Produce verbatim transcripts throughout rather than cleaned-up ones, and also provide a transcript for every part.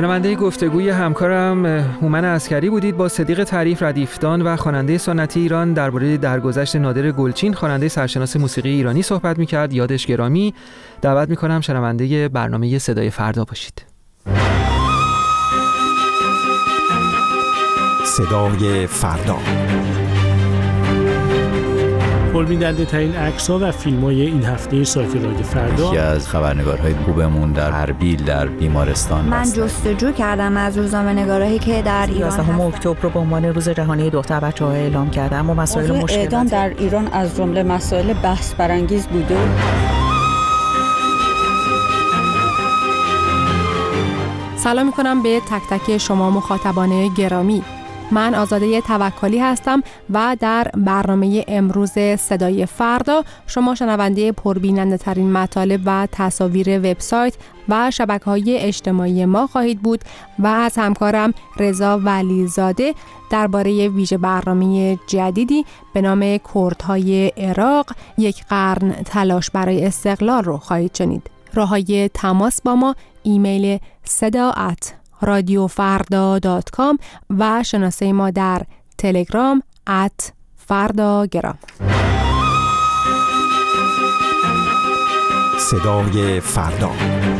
شنونده گفتگوی همکارم هومن عسکری بودید با صدیق تعریف، ردیفدان و خواننده سنتی ایران درباره درگذشت نادر گلچین، خواننده سرشناس موسیقی ایرانی صحبت می‌کرد. یادش گرامی. دعوت می‌کنم شنونده برنامه صدای فردا باشید. صدای فردا. پربیننده ترین عکس‌ها و فیلم‌های این هفته سایت رادیو فردا. یکی از خبرنگارهای خوبمون در اربیل در بیمارستان من جستجو کردم از روزنامه‌نگارایی که در ایران یازدهم اکتبر رو به عنوان روز جهانی دختر بچه‌ها اعلام کردم و مسائل مشکل اعدام در ایران از جمله مسائل بحث برانگیز بوده. سلام می‌کنم به تک تک شما مخاطبان گرامی. من آزاده توکلی هستم و در برنامه امروز صدای فردا شما شنونده پربیننده ترین مطالب و تصاویر وبسایت و شبکه‌های اجتماعی ما خواهید بود و از همکارم رضا ولیزاده درباره ویژه برنامه جدیدی به نام کردهای عراق یک قرن تلاش برای استقلال رو خواهید شنید. راه‌های تماس با ما ایمیل صدا ات رادیو فردا دات کام و شناسه ما در تلگرام ات فرداگرام. صدای فردا.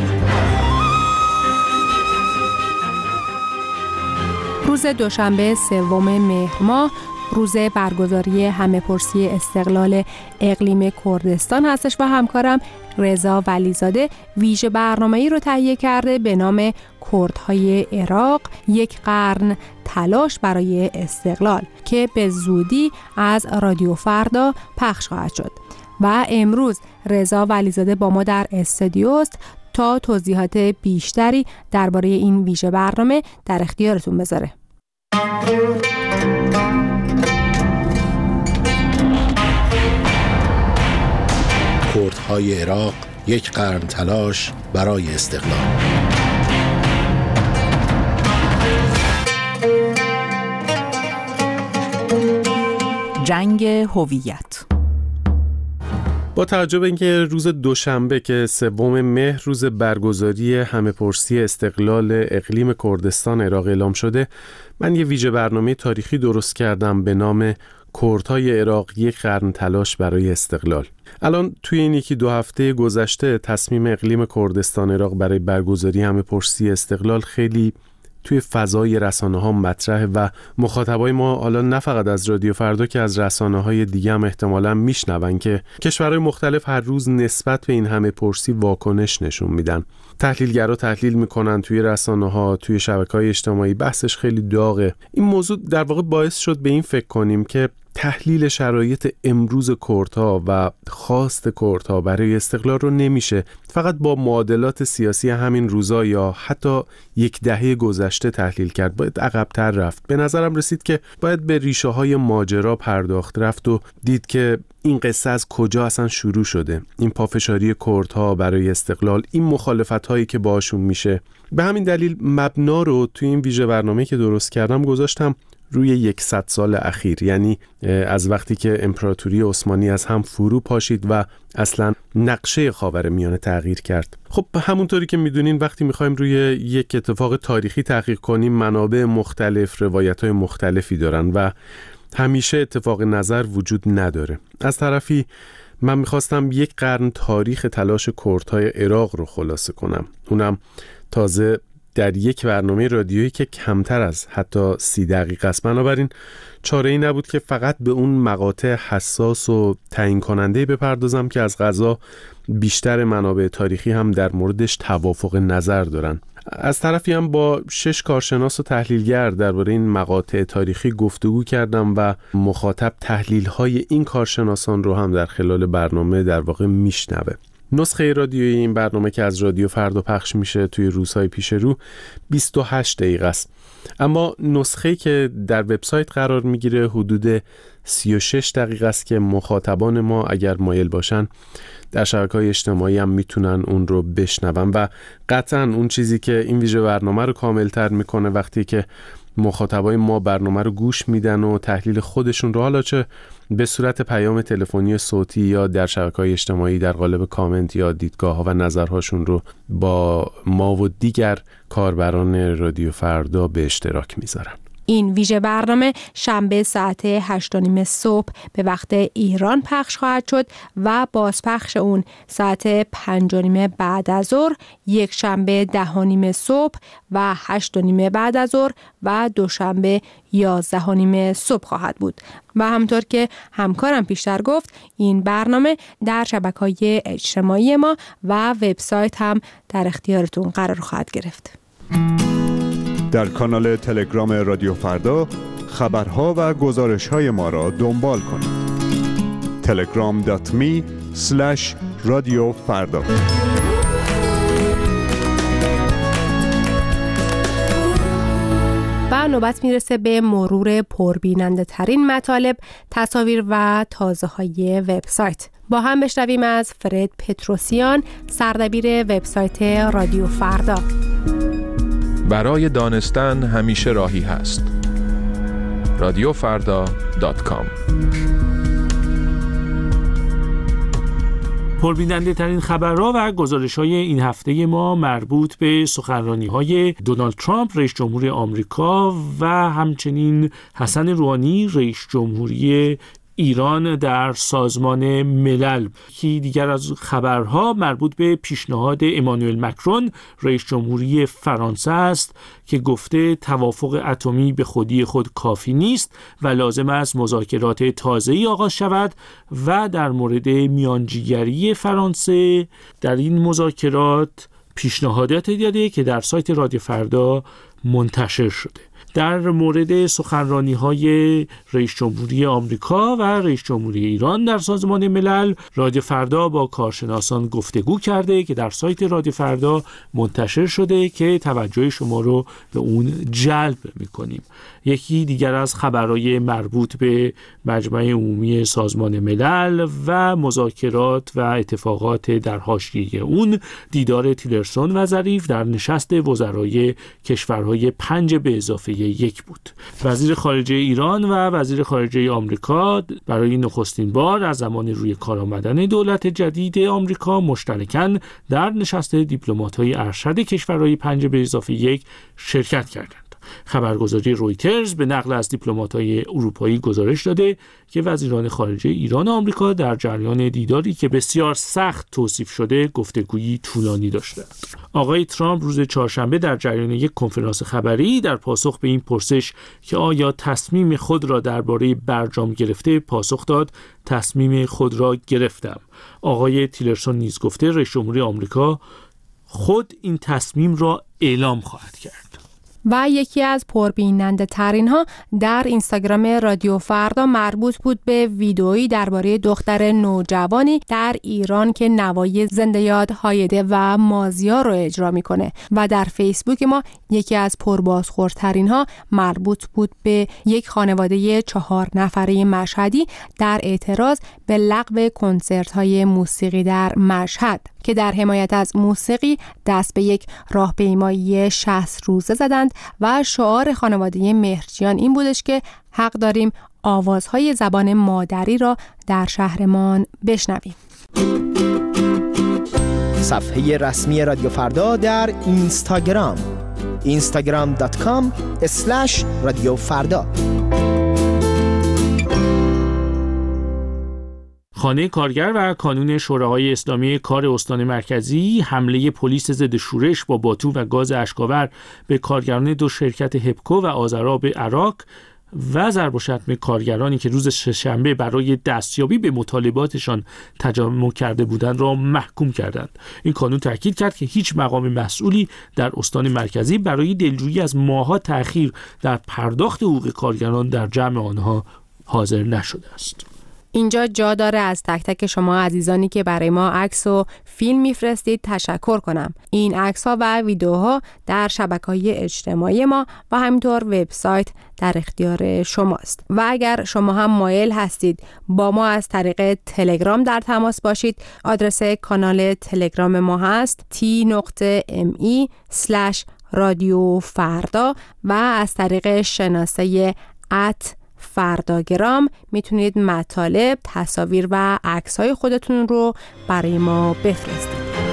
روز دوشنبه سوم مهر ماه روز برگزاری همه‌پرسی استقلال اقلیم کردستان هستش و همکارم رضا ولیزاده ویژه برنامه‌ای رو تهیه کرده به نام کردهای عراق یک قرن تلاش برای استقلال که به زودی از رادیو فردا پخش خواهد شد و امروز رضا ولیزاده با ما در استودیوست تا توضیحات بیشتری درباره این ویژه برنامه در اختیارتون بذاره. کردهای عراق یک قرن تلاش برای استقلال. جنگ هویت. با توجه به اینکه روز دوشنبه که سوم مهر روز برگزاری همه‌پرسی استقلال اقلیم کردستان عراق اعلام شده، من یه ویژه برنامه تاریخی درست کردم به نام کردهای عراق یک قرن تلاش برای استقلال. الان توی این یکی دو هفته گذشته تصمیم اقلیم کردستان عراق برای برگزاری همه‌پرسی استقلال خیلی توی فضای رسانه‌ها مطرحه و مخاطبای ما حالا نه فقط از رادیو فردا که از رسانه‌های دیگه هم احتمالاً میشنون که کشورهای مختلف هر روز نسبت به این همه‌پرسی واکنش نشون میدن. تحلیلگرا تحلیل میکنن توی رسانه‌ها، توی شبکه‌های اجتماعی، بحثش خیلی داغه. این موضوع در واقع باعث شد به این فکر کنیم که تحلیل شرایط امروز کردها و خواست کردها برای استقلال رو نمیشه فقط با معادلات سیاسی همین روزا یا حتی یک دهه گذشته تحلیل کرد. باید عقب‌تر رفت. به نظرم رسید که باید به ریشه های ماجرا پرداخت رفت و دید که این قصه از کجا اصلا شروع شده. این پافشاری کردها برای استقلال، این مخالفت‌هایی که باشون میشه. به همین دلیل مبنا رو توی این ویژه برنامه‌ای که درست کردم گذاشتم روی صد سال اخیر، یعنی از وقتی که امپراتوری عثمانی از هم فرو پاشید و اصلا نقشه خاورمیانه تغییر کرد. خب همونطوری که میدونین وقتی میخوایم روی یک اتفاق تاریخی تحقیق کنیم منابع مختلف، روایت‌های مختلفی دارن و همیشه اتفاق نظر وجود نداره. از طرفی من میخواستم یک قرن تاریخ تلاش کردهای عراق رو خلاصه کنم، اونم تازه در یک برنامه رادیویی که کمتر از حتی سی دقیقه است. بنابراین چاره ای نبود که فقط به اون مقاطع حساس و تعیین کننده بپردازم که از قضا بیشتر منابع تاریخی هم در موردش توافق نظر دارن. از طرفی هم با شش کارشناس و تحلیلگر درباره این مقاطع تاریخی گفتگو کردم و مخاطب تحلیل‌های این کارشناسان رو هم در خلال برنامه در واقع میشنوه. نسخه رادیویی این برنامه که از رادیو فردا پخش میشه توی روزهای پیش رو بیست و هشت دقیقه است، اما نسخه که در وبسایت قرار میگیره حدود سی و شش دقیقه است که مخاطبان ما اگر مایل باشن در شبکه‌های اجتماعی هم میتونن اون رو بشنون و قطعاً اون چیزی که این ویژه برنامه رو کاملتر میکنه وقتی که مخاطبای ما برنامه رو گوش میدن و تحلیل خودشون رو، حالا چه به صورت پیام تلفنی صوتی یا در شبکه‌های اجتماعی در قالب کامنت یا دیدگاه‌ها و نظرهاشون رو با ما و دیگر کاربران رادیو فردا به اشتراک میذارن. این ویژه برنامه شنبه ساعت هشت و نیم صبح به وقت ایران پخش خواهد شد و بازپخش اون ساعت پنج و نیم بعد از ظهر، یک شنبه ده و نیم صبح و هشت و نیم بعد از ظهر و دوشنبه یازده و نیم صبح خواهد بود. و همطور که همکارم پیشتر گفت، این برنامه در شبکه‌های اجتماعی ما و وبسایت هم در اختیارتون قرار خواهد گرفت. در کانال تلگرام رادیو فردا خبرها و گزارش‌های ما را دنبال کنید. تلگرام دات می اسلش رادیو فردا. و نوبت میرسه به مرور پربیننده ترین مطالب، تصاویر و تازه های وبسایت. با هم بشنویم از فرد پتروسیان، سردبیر وبسایت رادیو فردا. برای دانستن همیشه راهی هست. رادیو فردا دات کام. پربیننده ترین خبرها و گزارش‌های این هفته ما مربوط به سخنرانی‌های دونالد ترامپ رئیس جمهوری آمریکا و همچنین حسن روحانی رئیس جمهوری ایران در سازمان ملل. یکی دیگر از خبرها مربوط به پیشنهاد امانوئل مکرون رئیس جمهوری فرانسه است که گفته توافق اتمی به خودی خود کافی نیست و لازم است مذاکرات تازه‌ای آغاز شود و در مورد میانجیگری فرانسه در این مذاکرات پیشنهادات داده که در سایت رادیو فردا منتشر شده. در مورد سخنرانی‌های رئیس جمهوری آمریکا و رئیس جمهوری ایران در سازمان ملل، رادیو فردا با کارشناسان گفتگو کرده که در سایت رادیو فردا منتشر شده که توجه شما رو به اون جلب می‌کنیم. یکی دیگر از خبرهای مربوط به مجمع عمومی سازمان ملل و مذاکرات و اتفاقات در حاشیه اون، دیدار تیلرسون و ظریف در نشست وزرای کشورهای پنج به اضافه یک بود. وزیر خارجه ایران و وزیر خارجه آمریکا برای نخستین بار از زمان روی کار آمدن دولت جدید آمریکا مشترکاً در نشست دیپلمات‌های ارشد کشورهای پنج به اضافه یک شرکت کردند. خبرگزاری رویترز به نقل از دیپلمات‌های اروپایی گزارش داده که وزیران خارجه ایران و آمریکا در جریان دیداری که بسیار سخت توصیف شده گفتگویی طولانی داشتند. آقای ترامپ روز چهارشنبه در جریان یک کنفرانس خبری در پاسخ به این پرسش که آیا تصمیم خود را درباره برجام گرفته، پاسخ داد تصمیم خود را گرفتم. آقای تیلرسون نیز گفته رئیس جمهوری آمریکا خود این تصمیم را اعلام خواهد کرد. و یکی از پربیننده ترین ها در اینستاگرام رادیو فردا مربوط بود به ویدئویی درباره دختر نوجوانی در ایران که نوای زنده یاد هایده و مازیار رو اجرا میکنه و در فیسبوک ما یکی از پربازخوردترین ها مربوط بود به یک خانواده چهار نفره مشهدی در اعتراض به لغو کنسرت های موسیقی در مشهد که در حمایت از موسیقی دست به یک راهپیمایی شصت روزه زدند و شعار خانواده مهرجیان این بودش که حق داریم آوازهای زبان مادری را در شهرمان بشنویم. صفحه رسمی رادیو فردا در اینستاگرام اینستاگرام دات کام اسلش رادیو فردا. خانه کارگر و کانون شوراهای اسلامی کار استان مرکزی حمله پلیس ضد شورش با باتوم و گاز اشک‌آور به کارگران دو شرکت هپکو و آذراب عراق و ضرب و شتم کارگرانی که روز شنبه برای دستیابی به مطالباتشان تجمع کرده بودند را محکوم کردند. این کانون تاکید کرد که هیچ مقام مسئولی در استان مرکزی برای دلجویی از ماه‌ها تأخیر در پرداخت حقوق کارگران در جمع آنها حاضر نشده است. اینجا جا داره از تک تک شما عزیزانی که برای ما عکس و فیلم میفرستید تشکر کنم. این عکس ها و ویدیوها در شبکه‌های اجتماعی ما و همینطور وبسایت در اختیار شماست. و اگر شما هم مایل هستید با ما از طریق تلگرام در تماس باشید، آدرس کانال تلگرام ما هست تی نقطه ام ای اسلش رادیو فردا و از طریق شناسه ات فرداگرام میتونید مطالب، تصاویر و عکس‌های خودتون رو برای ما بفرستید.